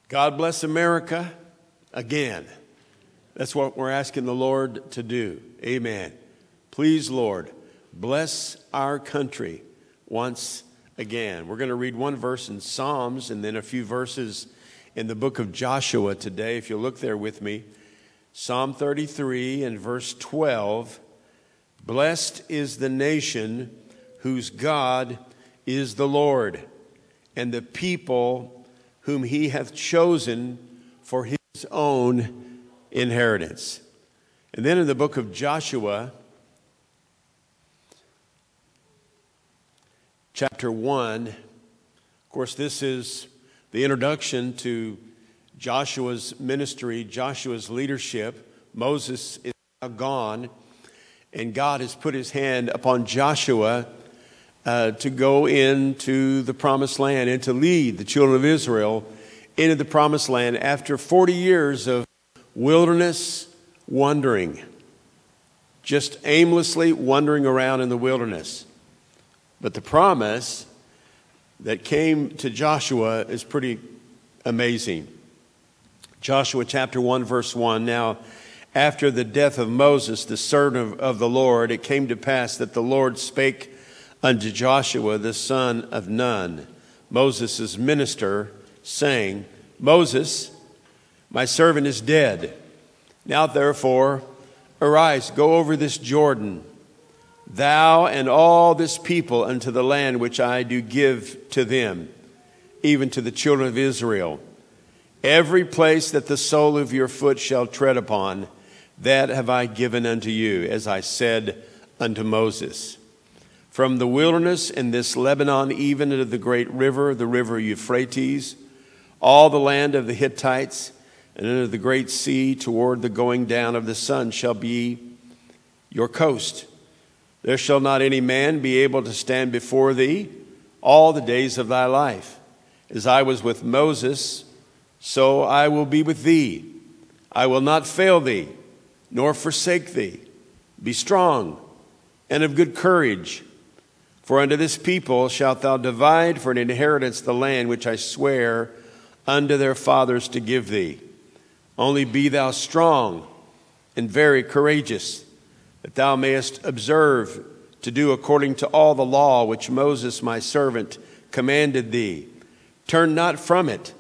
God bless America again. That's what we're asking the Lord to do. Amen. Please, Lord, bless our country once again. We're going to read one verse in Psalms and then a few verses in the book of Joshua today. If you'll look there with me, Psalm 33 and verse 12. Blessed is the nation whose God is the Lord, and the people whom he hath chosen for his own inheritance. And then in the book of Joshua, chapter 1, of course, this is the introduction to Joshua's ministry, Joshua's leadership. Moses is now gone, and God has put his hand upon Joshua to go into the promised land and to lead the children of Israel into the promised land after 40 years of wilderness wandering, just aimlessly wandering around in the wilderness. But the promise that came to Joshua is pretty amazing. Joshua chapter 1, verse 1, Now, after the death of Moses, the servant of the Lord, it came to pass that the Lord spake unto Joshua, the son of Nun, Moses' minister, saying, Moses, my servant is dead. Now therefore, arise, go over this Jordan, thou and all this people, unto the land which I do give to them, even to the children of Israel. Every place that the sole of your foot shall tread upon, that have I given unto you, as I said unto Moses. From the wilderness in this Lebanon, even unto the great river, the river Euphrates, all the land of the Hittites, and unto the great sea toward the going down of the sun shall be your coast. There shall not any man be able to stand before thee all the days of thy life. As I was with Moses, so I will be with thee. I will not fail thee, nor forsake thee. Be strong and of good courage. For unto this people shalt thou divide for an inheritance the land which I swear unto their fathers to give thee. Only be thou strong and very courageous, that thou mayest observe to do according to all the law which Moses my servant commanded thee. Turn not from it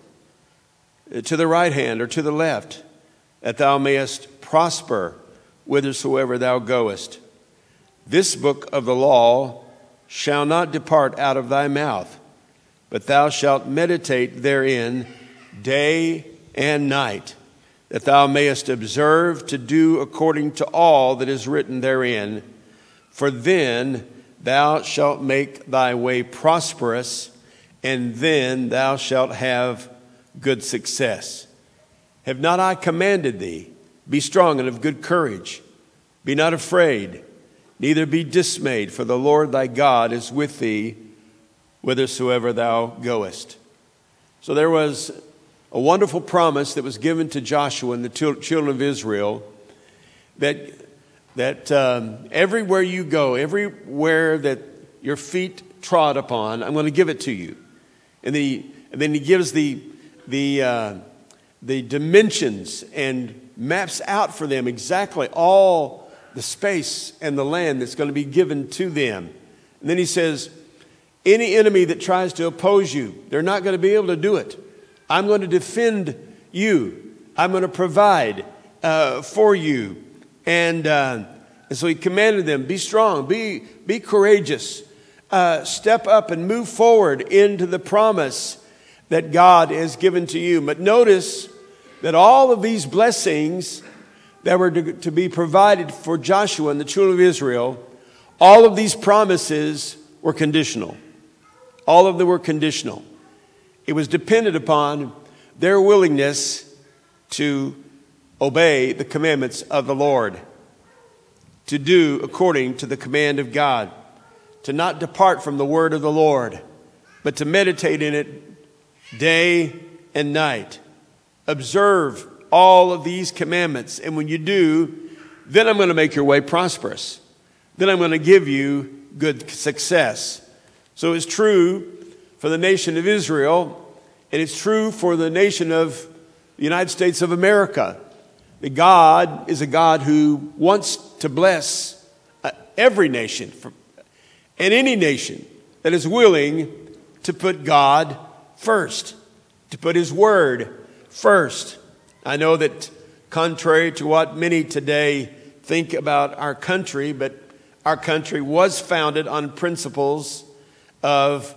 to the right hand or to the left, that thou mayest prosper whithersoever thou goest. This book of the law shall not depart out of thy mouth, but thou shalt meditate therein day and night, that thou mayest observe to do according to all that is written therein. For then thou shalt make thy way prosperous, and then thou shalt have good success. Have not I commanded thee? Be strong and of good courage. Be not afraid, neither be dismayed, for the Lord thy God is with thee whithersoever thou goest. So there was a wonderful promise that was given to Joshua and the children of Israel that everywhere you go, everywhere that your feet trod upon, I'm going to give it to you. And then he gives the dimensions and maps out for them exactly all the space and the land that's going to be given to them. And then he says, any enemy that tries to oppose you, they're not going to be able to do it. I'm going to defend you. I'm going to provide for you. And so he commanded them, be strong, be courageous, step up and move forward into the promise that God has given to you. But notice that all of these blessings that were to be provided for Joshua and the children of Israel, all of these promises were conditional. All of them were conditional. It was dependent upon their willingness to obey the commandments of the Lord, to do according to the command of God, to not depart from the word of the Lord, but to meditate in it day and night. Observe all of these commandments. And when you do, then I'm going to make your way prosperous. Then I'm going to give you good success. So it's true for the nation of Israel. And it's true for the nation of the United States of America. That God is a God who wants to bless every nation and any nation that is willing to put God first, to put His Word first. I know that contrary to what many today think about our country, but our country was founded on principles of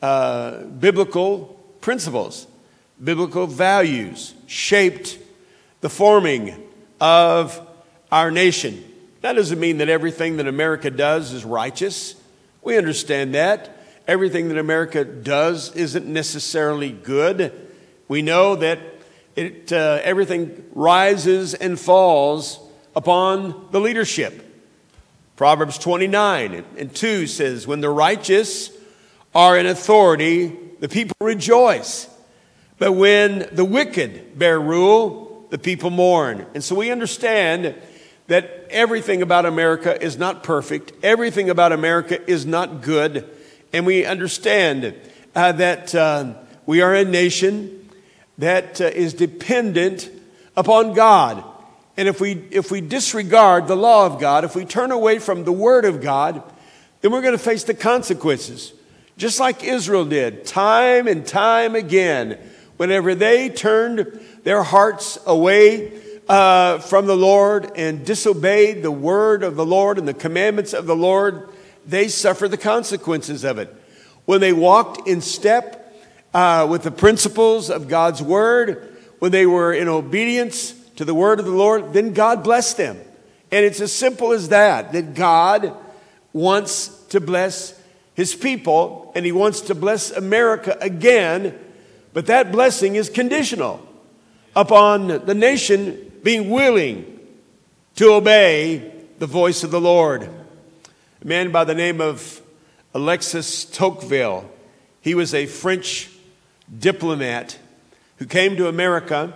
biblical principles, biblical values, shaped the forming of our nation. That doesn't mean that everything that America does is righteous. We understand that. Everything that America does isn't necessarily good. We know that everything rises and falls upon the leadership. Proverbs 29:2 says, when the righteous are in authority, the people rejoice. But when the wicked bear rule, the people mourn. And so we understand that everything about America is not perfect. Everything about America is not good. And we understand that we are a nation that is dependent upon God. And if we disregard the law of God, if we turn away from the Word of God, then we're going to face the consequences. Just like Israel did, time and time again, whenever they turned their hearts away from the Lord and disobeyed the word of the Lord and the commandments of the Lord, they suffered the consequences of it. When they walked in step with the principles of God's word, when they were in obedience to the word of the Lord, then God blessed them. And it's as simple as that God wants to bless His people, and He wants to bless America again, but that blessing is conditional upon the nation being willing to obey the voice of the Lord. A man by the name of Alexis Tocqueville, he was a French diplomat who came to America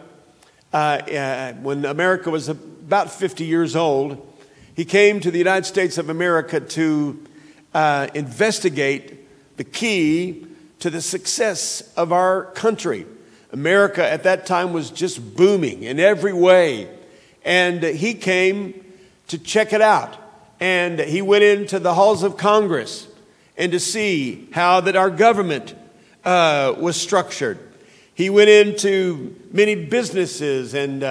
when America was about 50 years old. He came to the United States of America to investigate the key to the success of our country. America at that time was just booming in every way. And he came to check it out. And he went into the halls of Congress and to see how that our government was structured. He went into many businesses and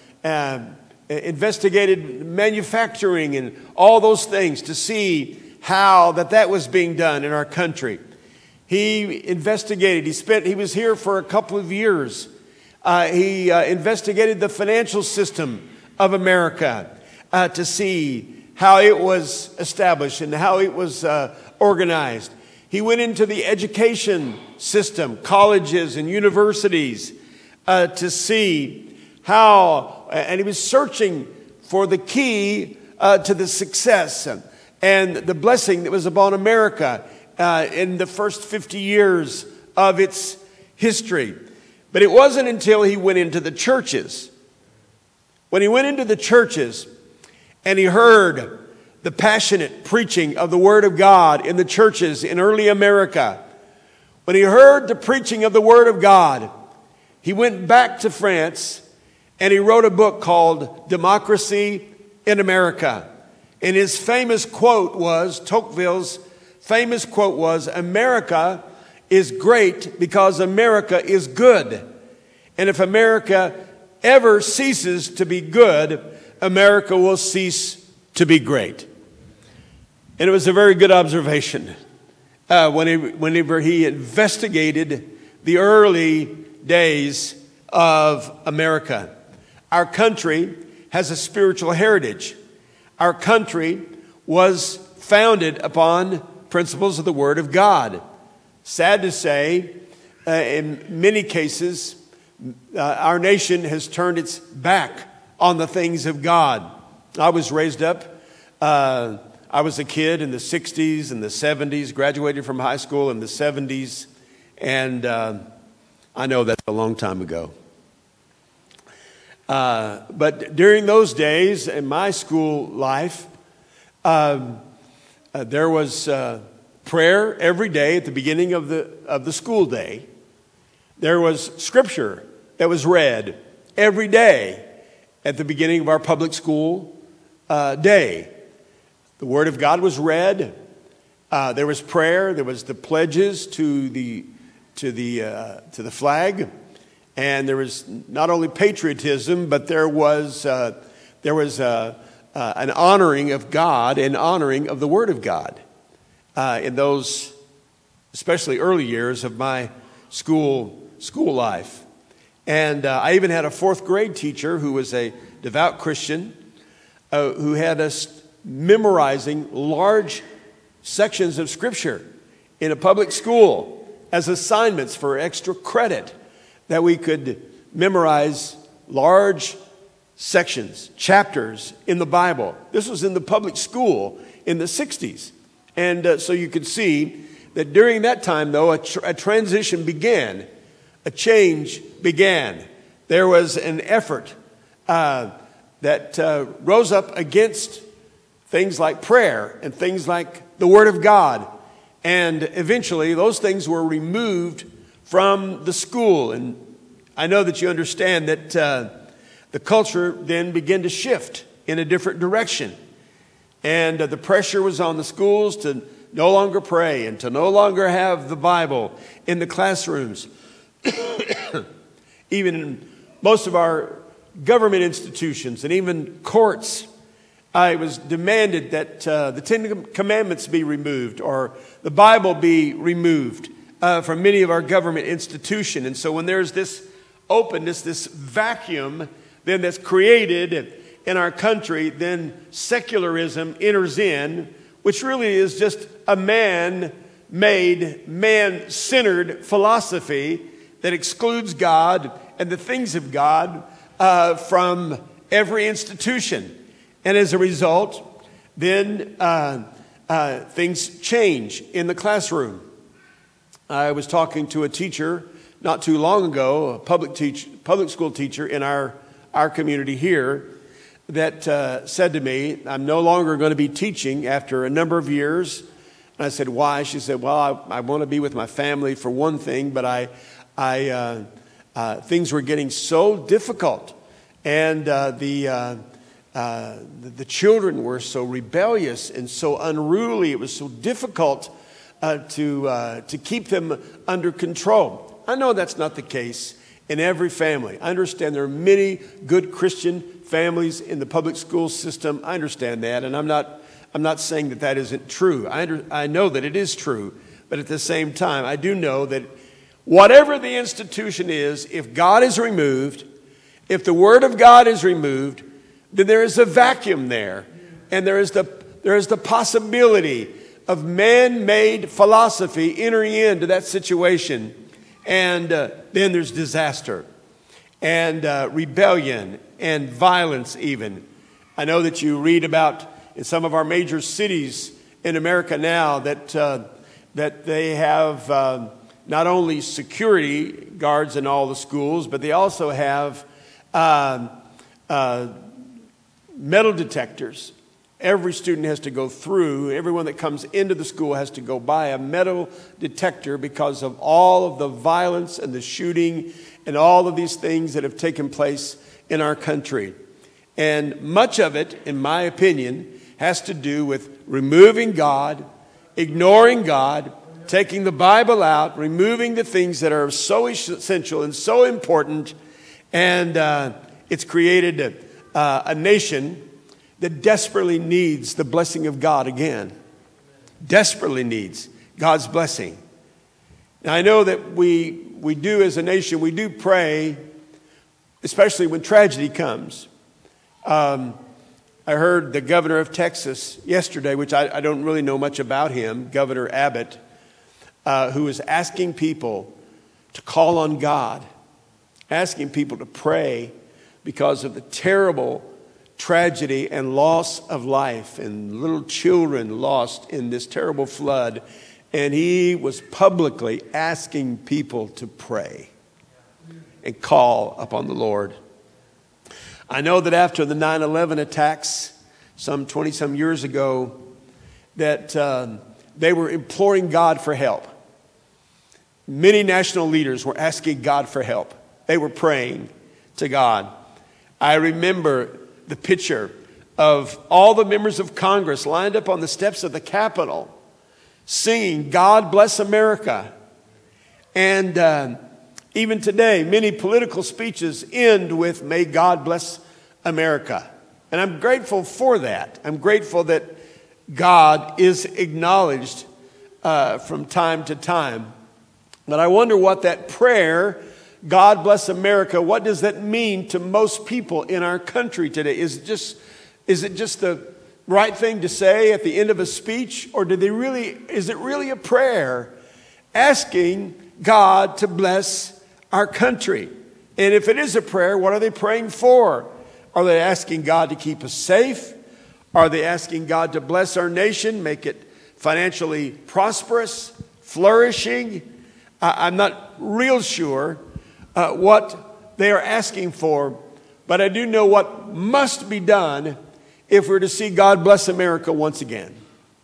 investigated manufacturing and all those things to see how that was being done in our country. He investigated. He was here for a couple of years. He investigated the financial system of America to see how it was established and how it was organized. He went into the education system, colleges and universities, to see how, and he was searching for the key to the success and the blessing that was upon America in the first 50 years of its history. But it wasn't until he went into the churches. When he went into the churches and he heard the passionate preaching of the Word of God in the churches in early America, when he heard the preaching of the Word of God, he went back to France and he wrote a book called Democracy in America. And his famous quote was, Tocqueville's famous quote was, America is great because America is good. And if America ever ceases to be good, America will cease to be great. And it was a very good observation whenever he investigated the early days of America. Our country has a spiritual heritage. Our country was founded upon principles of the Word of God. Sad to say, in many cases, our nation has turned its back on the things of God. I was raised up. I was a kid in the 60s and the 70s, graduated from high school in the 70s, and I know that's a long time ago. But during those days in my school life, there was prayer every day at the beginning of the school day. there was scripture that was read every day at the beginning of our public school day. The Word of God was read. There was prayer. There was the pledges to the flag, and there was not only patriotism, but there was an honoring of God and honoring of the Word of God in those, especially early years of my school life. And I even had a fourth grade teacher who was a devout Christian who had us memorizing large sections of Scripture in a public school as assignments for extra credit, that we could memorize large sections, chapters in the Bible. This was in the public school in the 60s. And so you could see that during that time, though, a transition began. A change began. There was an effort that rose up against things like prayer and things like the Word of God. And eventually, those things were removed from the school. And I know that you understand that the culture then began to shift in a different direction. And the pressure was on the schools to no longer pray and to no longer have the Bible in the classrooms. Even in most of our government institutions and even courts, it was demanded that the Ten Commandments be removed or the Bible be removed from many of our government institutions. And so when there's this openness, this vacuum then that's created in our country, then secularism enters in, which really is just a man-made, man-centered philosophy that excludes God and the things of God from every institution. And as a result, then things change in the classroom. I was talking to a teacher not too long ago, a public school teacher in our community here, that said to me, I'm no longer going to be teaching after a number of years. And I said, why? She said, well, I want to be with my family for one thing, but things were getting so difficult, and the children were so rebellious and so unruly. It was so difficult to keep them under control. I know that's not the case in every family. I understand there are many good Christian families in the public school system. I understand that, and I'm not saying that isn't true. I know that it is true, but at the same time, I do know that whatever the institution is, if God is removed, if the Word of God is removed, then there is a vacuum there, and there is the possibility of man-made philosophy entering into that situation, and then there's disaster and rebellion and violence even. I know that you read about in some of our major cities in America now that they have not only security guards in all the schools, but they also have metal detectors. Every student has to go through, everyone that comes into the school has to go by a metal detector because of all of the violence and the shooting and all of these things that have taken place in our country. And much of it, in my opinion, has to do with removing God, ignoring God, taking the Bible out, removing the things that are so essential and so important, and it's created a nation that desperately needs the blessing of God again. Desperately needs God's blessing. Now, I know that we do as a nation, we do pray, especially when tragedy comes. I heard the governor of Texas yesterday, which I don't really know much about him, Governor Abbott, who was asking people to call on God, asking people to pray because of the terrible tragedy and loss of life and little children lost in this terrible flood. And he was publicly asking people to pray and call upon the Lord. I know that after the 9/11 attacks, some 20-some years ago, that they were imploring God for help. many national leaders were asking God for help. They were praying to God. I remember the picture of all the members of Congress lined up on the steps of the Capitol singing, "God Bless America." And even today, many political speeches end with, "May God bless America." And I'm grateful for that. I'm grateful that God is acknowledged from time to time. But I wonder what that prayer, "God bless America," what does that mean to most people in our country today? Is it just the right thing to say at the end of a speech? Or is it really a prayer asking God to bless our country? And if it is a prayer, what are they praying for? Are they asking God to keep us safe? Are they asking God to bless our nation, make it financially prosperous, flourishing? I'm not real sure what they are asking for, but I do know what must be done if we're to see God bless America once again.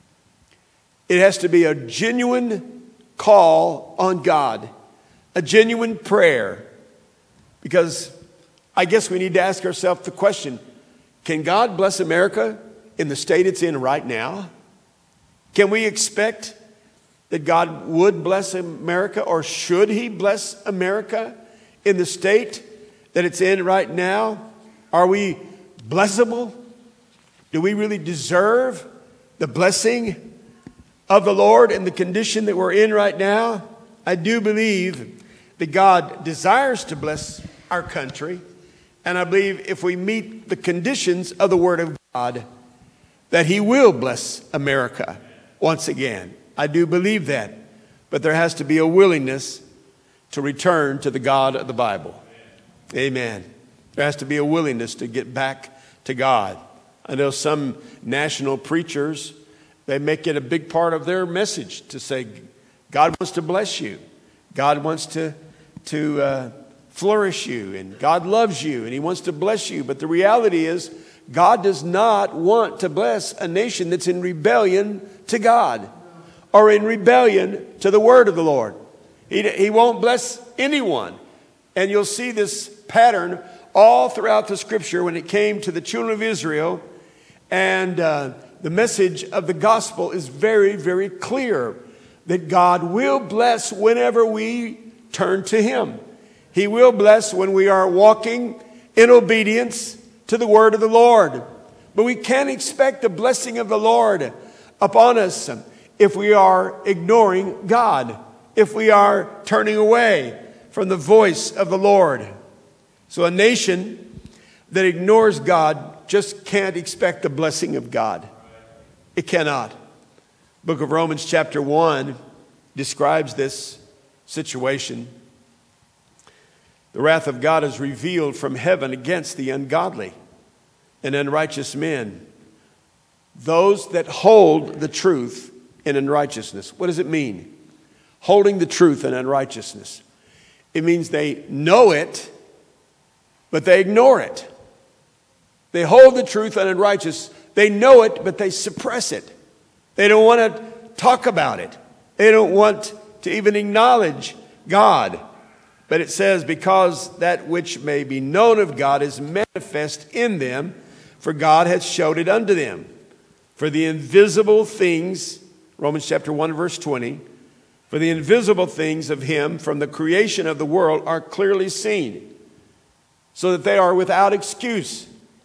It has to be a genuine call on God, a genuine prayer, because I guess we need to ask ourselves the question, can God bless America in the state it's in right now? Can we expect that God would bless America, or should He bless America in the state that it's in right now? Are we blessable? Do we really deserve the blessing of the Lord in the condition that we're in right now? I do believe that God desires to bless our country. And I believe if we meet the conditions of the Word of God, that He will bless America once again. I do believe that. But there has to be a willingness to return to the God of the Bible. Amen. There has to be a willingness to get back to God. I know some national preachers, they make it a big part of their message to say, God wants to bless you. God wants to flourish you, and God loves you, and He wants to bless you. But the reality is, God does not want to bless a nation that's in rebellion to God or in rebellion to the word of the Lord. He won't bless anyone. And you'll see this pattern all throughout the scripture when it came to the children of Israel. And the message of the gospel is very, very clear that God will bless whenever we turn to Him. He will bless when we are walking in obedience to the word of the Lord. But we can't expect the blessing of the Lord upon us if we are ignoring God, if we are turning away from the voice of the Lord. So a nation that ignores God just can't expect the blessing of God. It cannot. Book of Romans chapter 1 describes this situation. The wrath of God is revealed from heaven against the ungodly and unrighteous men, those that hold the truth in unrighteousness. What does it mean? Holding the truth in unrighteousness. It means they know it, but they ignore it. They hold the truth in unrighteousness. They know it, but they suppress it. They don't want to talk about it. They don't want to even acknowledge God. But it says, because that which may be known of God is manifest in them, for God hath showed it unto them. For the invisible things, Romans chapter 1 verse 20, for the invisible things of Him from the creation of the world are clearly seen, so that they are without excuse.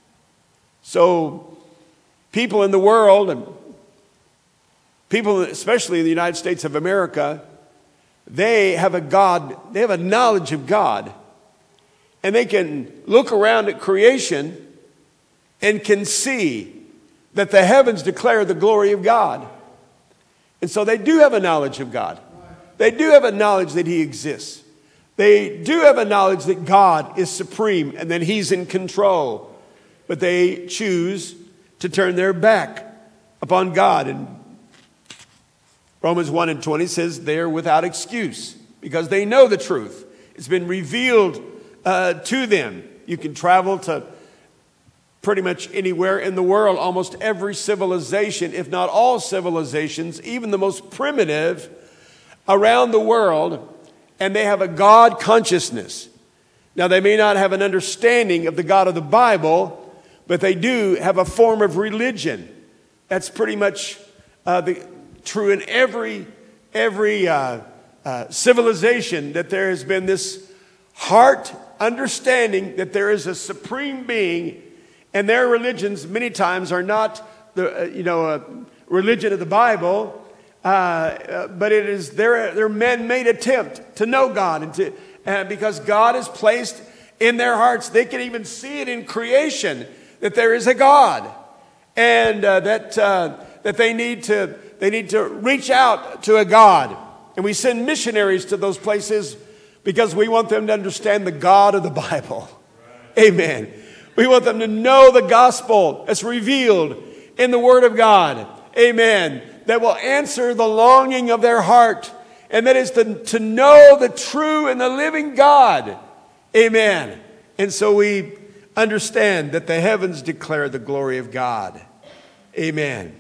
So people in the world, and people especially in the United States of America, they have a knowledge of God. And they can look around at creation and can see that the heavens declare the glory of God. And so they do have a knowledge of God. They do have a knowledge that He exists. They do have a knowledge that God is supreme and that He's in control. But they choose to turn their back upon God. And Romans 1 and 20 says they're without excuse because they know the truth. It's been revealed to them. You can travel to pretty much anywhere in the world, almost every civilization, if not all civilizations, even the most primitive around the world, and they have a God consciousness. Now, they may not have an understanding of the God of the Bible, but they do have a form of religion. That's pretty much true in every civilization, that there has been this heart understanding that there is a supreme being, and their religions many times are not the religion of the Bible, but it is their man-made attempt to know God, and because God is placed in their hearts, they can even see it in creation that there is a God, and that they need to reach out to a God, and we send missionaries to those places because we want them to understand the God of the Bible. Right. Amen. We want them to know the gospel that's revealed in the Word of God. Amen. That will answer the longing of their heart. And that is to know the true and the living God. Amen. And so we understand that the heavens declare the glory of God. Amen.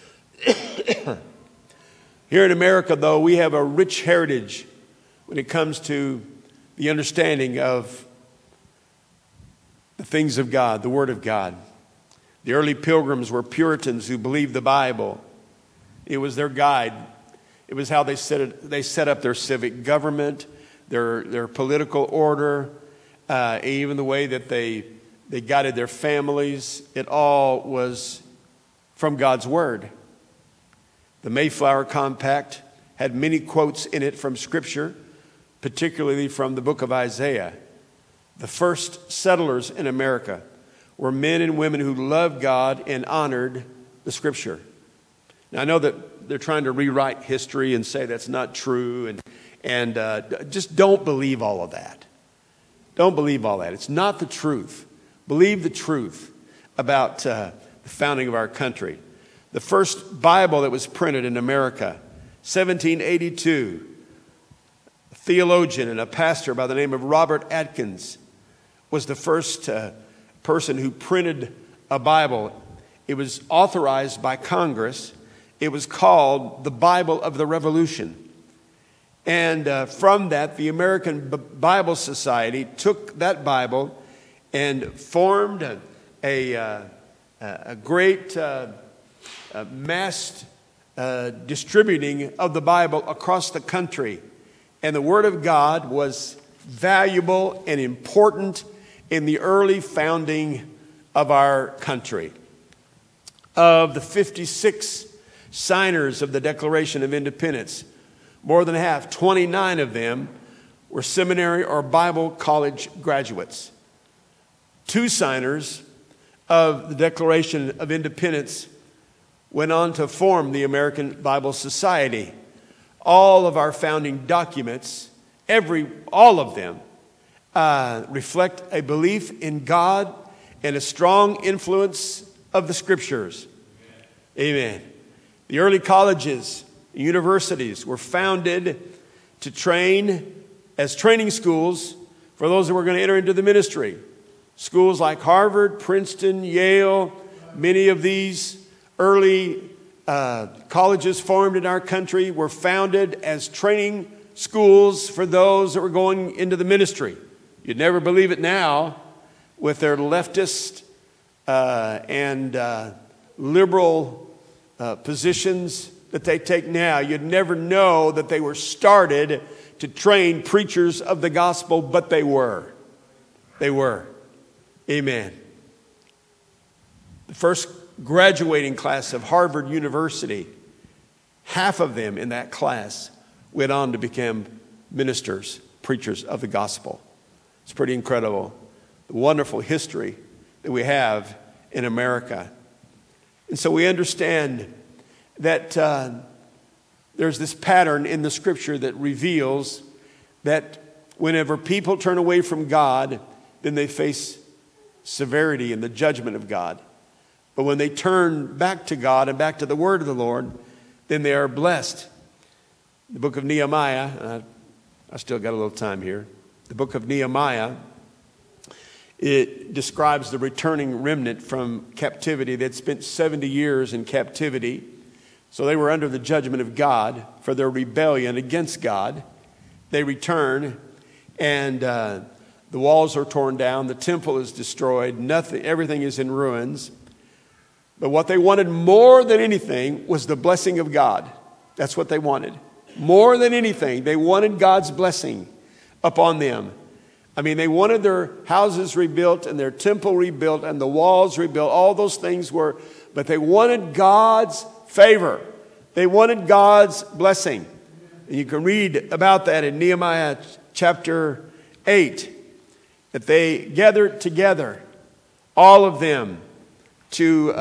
Here in America, though, we have a rich heritage when it comes to the understanding of the things of God, the Word of God. The early pilgrims were Puritans who believed the Bible. It was their guide. It was how they set up their civic government, their political order, even the way that they guided their families. It all was from God's Word. The Mayflower Compact had many quotes in it from Scripture, particularly from the book of Isaiah. The first settlers in America were men and women who loved God and honored the Scripture. Now, I know that they're trying to rewrite history and say that's not true, and just don't believe all of that. Don't believe all that. It's not the truth. Believe the truth about the founding of our country. The first Bible that was printed in America, 1782, a theologian and a pastor by the name of Robert Atkins was the first person who printed a Bible. It was authorized by Congress. It was called the Bible of the Revolution. And from that, the American Bible Society took that Bible and formed a great mass distributing of the Bible across the country. And the Word of God was valuable and important in the early founding of our country. Of the 56 signers of the Declaration of Independence, more than half, 29 of them, were seminary or Bible college graduates. 2 signers of the Declaration of Independence went on to form the American Bible Society. All of our founding documents, all of them, reflect a belief in God and a strong influence of the Scriptures. Amen. The early colleges, universities were founded to train as training schools for those that were going to enter into the ministry. Schools like Harvard, Princeton, Yale, many of these early colleges formed in our country were founded as training schools for those that were going into the ministry. You'd never believe it now with their leftist and liberal positions that they take now. You'd never know that they were started to train preachers of the gospel, but they were. They were. Amen. The first graduating class of Harvard University, half of them in that class went on to become ministers, preachers of the gospel. It's pretty incredible, the wonderful history that we have in America. And so we understand that there's this pattern in the Scripture that reveals that whenever people turn away from God, then they face severity and the judgment of God. But when they turn back to God and back to the Word of the Lord, then they are blessed. The book of Nehemiah, I still got a little time here. The book of Nehemiah, it describes the returning remnant from captivity that spent 70 years in captivity. So they were under the judgment of God for their rebellion against God. they return, and the walls are torn down. The temple is destroyed. Everything is in ruins. But what they wanted more than anything was the blessing of God. That's what they wanted. More than anything, they wanted God's blessing upon them. I mean, they wanted their houses rebuilt and their temple rebuilt and the walls rebuilt. All those things were, but they wanted God's favor. They wanted God's blessing. And you can read about that in Nehemiah chapter 8, that they gathered together, all of them, to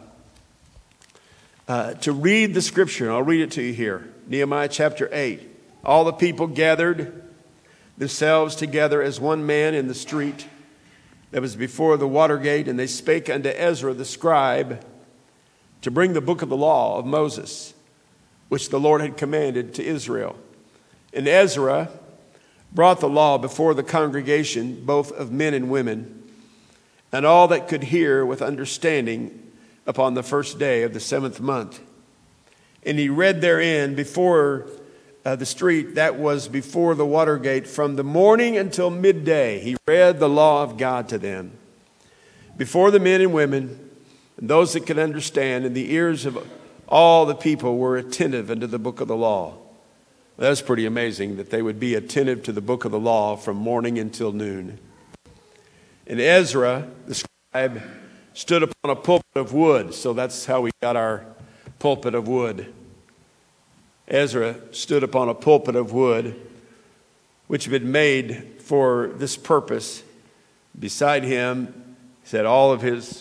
read the scripture. I'll read it to you here. Nehemiah chapter 8. All the people gathered themselves together as one man in the street that was before the water gate, and they spake unto Ezra the scribe to bring the book of the law of Moses, which the Lord had commanded to Israel. And Ezra brought the law before the congregation, both of men and women, and all that could hear with understanding upon the first day of the 7th month. And he read therein before the street that was before the water gate from the morning until midday. He read the law of God to them before the men and women and those that could understand, and the ears of all the people were attentive unto the book of the law. That's pretty amazing that they would be attentive to the book of the law from morning until noon. And Ezra, the scribe, stood upon a pulpit of wood. So that's how we got our pulpit of wood. Ezra stood upon a pulpit of wood, which had been made for this purpose. Beside him sat all of his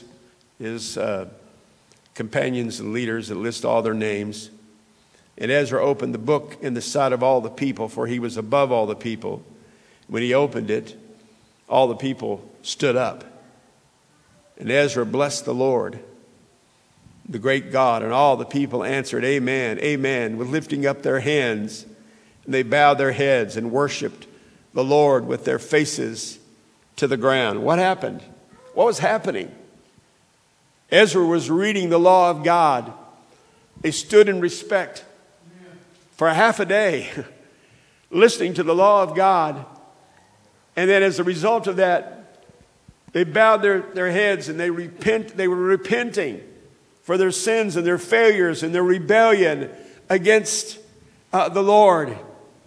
companions and leaders that list all their names. And Ezra opened the book in the sight of all the people, for he was above all the people. When he opened it, all the people stood up. And Ezra blessed the Lord, the great God, and all the people answered, Amen, Amen, with lifting up their hands. And they bowed their heads and worshiped the Lord with their faces to the ground. What happened? What was happening? Ezra was reading the law of God. They stood in respect for half a day, listening to the law of God. And then as a result of that, they bowed their heads and they were repenting for their sins and their failures and their rebellion against the Lord.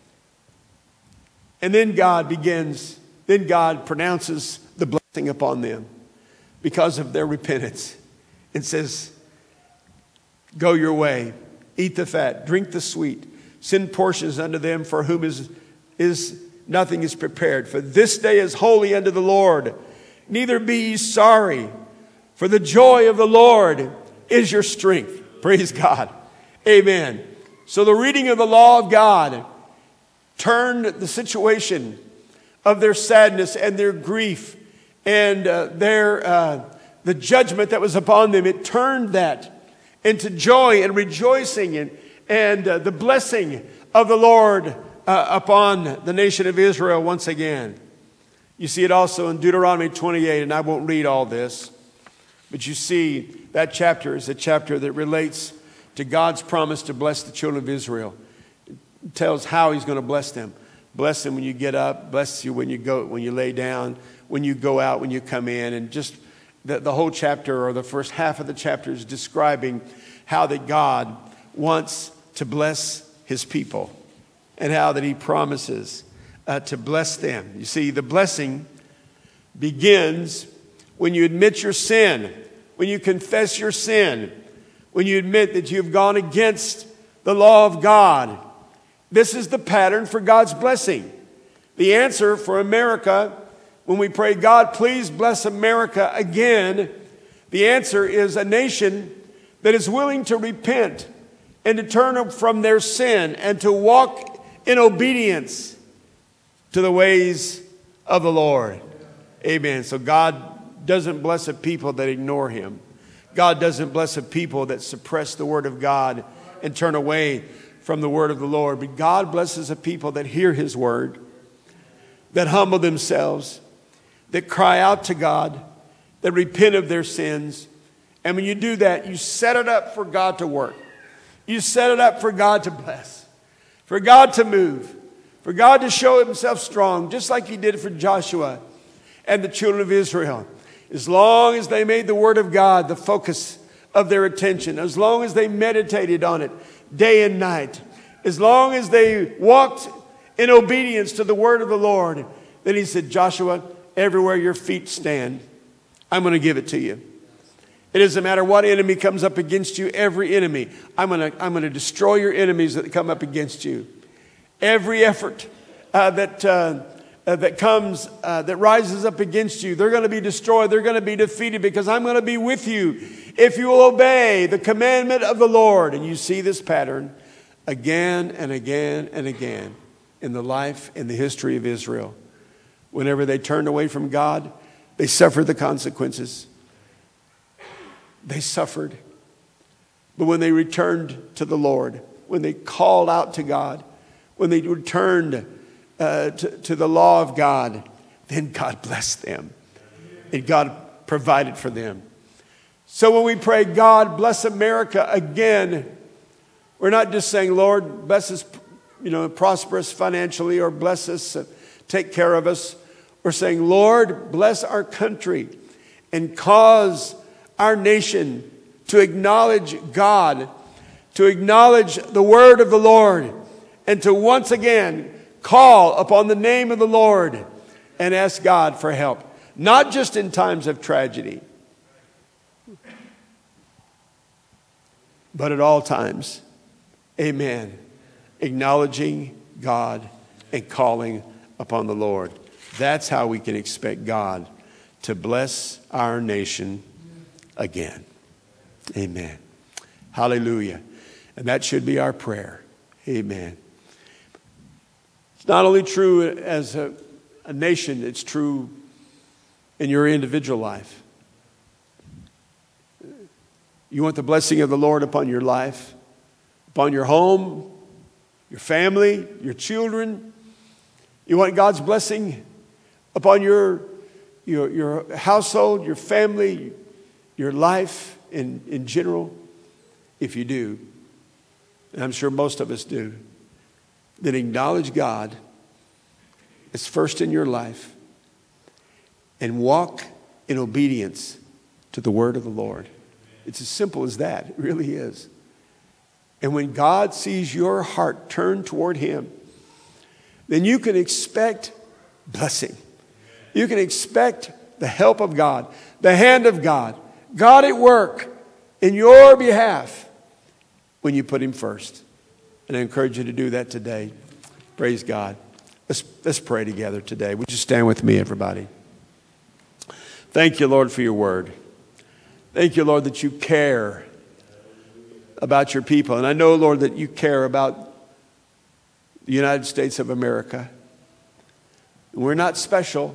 And then God pronounces the blessing upon them because of their repentance. It says, go your way, eat the fat, drink the sweet, send portions unto them for whom nothing is prepared. For this day is holy unto the Lord. Neither be ye sorry, for the joy of the Lord is your strength. Praise God. Amen. So the reading of the law of God turned the situation of their sadness and their grief and the judgment that was upon them. It turned that into joy and rejoicing and the blessing of the Lord upon the nation of Israel once again. You see it also in Deuteronomy 28, and I won't read all this, but you see that chapter is a chapter that relates to God's promise to bless the children of Israel. It tells how he's going to bless them. Bless them when you get up, bless you when you lay down, when you go out, when you come in, and just the whole chapter, or the first half of the chapter, is describing how that God wants to bless his people and how that he promises to bless them. You see, the blessing begins when you admit your sin, when you confess your sin, when you admit that you've gone against the law of God. This is the pattern for God's blessing. The answer for America, when we pray, God, please bless America again, the answer is a nation that is willing to repent and to turn from their sin and to walk in obedience to the ways of the Lord. Amen. So God doesn't bless a people that ignore him. God doesn't bless a people that suppress the word of God and turn away from the word of the Lord. But God blesses a people that hear his word, that humble themselves, that cry out to God, that repent of their sins. And when you do that, you set it up for God to work. You set it up for God to bless, for God to move, for For God to show himself strong, just like he did for Joshua and the children of Israel. As long as they made the word of God the focus of their attention, as long as they meditated on it day and night, as long as they walked in obedience to the word of the Lord, then he said, Joshua, everywhere your feet stand, I'm going to give it to you. It doesn't matter what enemy comes up against you, every enemy. I'm going to destroy your enemies that come up against you. Every effort that rises up against you, they're going to be destroyed. They're going to be defeated because I'm going to be with you if you will obey the commandment of the Lord. And you see this pattern again and again and again in the life and the history of Israel. Whenever they turned away from God, they suffered the consequences. They suffered. But when they returned to the Lord, when they called out to God, when they returned to the law of God, then God blessed them. And God provided for them. So when we pray, God, bless America again, we're not just saying, Lord, bless us, prosper us financially, or bless us, take care of us. We're saying, Lord, bless our country and cause our nation to acknowledge God, to acknowledge the word of the Lord, and to once again call upon the name of the Lord and ask God for help. Not just in times of tragedy, but at all times. Amen. Acknowledging God and calling upon the Lord. That's how we can expect God to bless our nation again. Amen. Hallelujah. And that should be our prayer. Amen. It's not only true as a nation, it's true in your individual life. You want the blessing of the Lord upon your life, upon your home, your family, your children. You want God's blessing upon your household, your family, your life in general. If you do, and I'm sure most of us do, then acknowledge God as first in your life and walk in obedience to the word of the Lord. It's as simple as that. It really is. And when God sees your heart turned toward him, then you can expect blessing. You can expect the help of God, the hand of God, God at work in your behalf when you put him first. And I encourage you to do that today. Praise God. Let's pray together today. Would you stand with me, everybody? Thank you, Lord, for your word. Thank you, Lord, that you care about your people. And I know, Lord, that you care about the United States of America. We're not special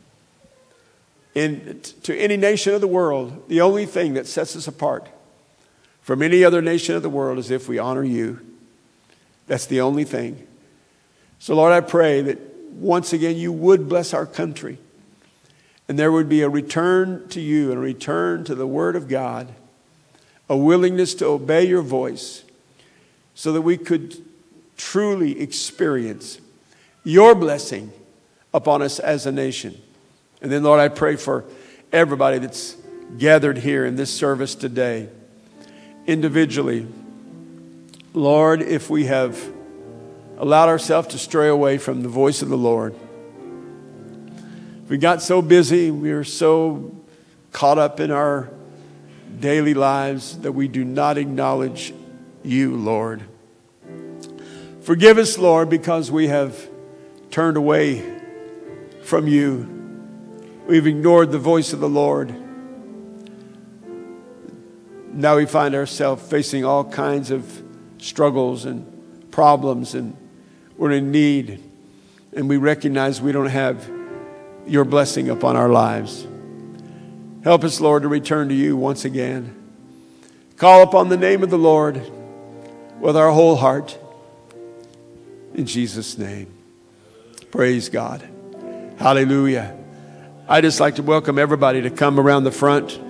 to any nation of the world. The only thing that sets us apart from any other nation of the world is if we honor you. That's the only thing. So, Lord, I pray that once again you would bless our country. And there would be a return to you and a return to the word of God. A willingness to obey your voice so that we could truly experience your blessing upon us as a nation. And then, Lord, I pray for everybody that's gathered here in this service today, individually. Lord, if we have allowed ourselves to stray away from the voice of the Lord, we got so busy, we were so caught up in our daily lives that we do not acknowledge you, Lord. Forgive us, Lord, because we have turned away from you. We've ignored the voice of the Lord. Now we find ourselves facing all kinds of struggles and problems, and we're in need. And we recognize we don't have your blessing upon our lives. Help us, Lord, to return to you once again. Call upon the name of the Lord with our whole heart. In Jesus' name. Praise God. Hallelujah. I'd just like to welcome everybody to come around the front.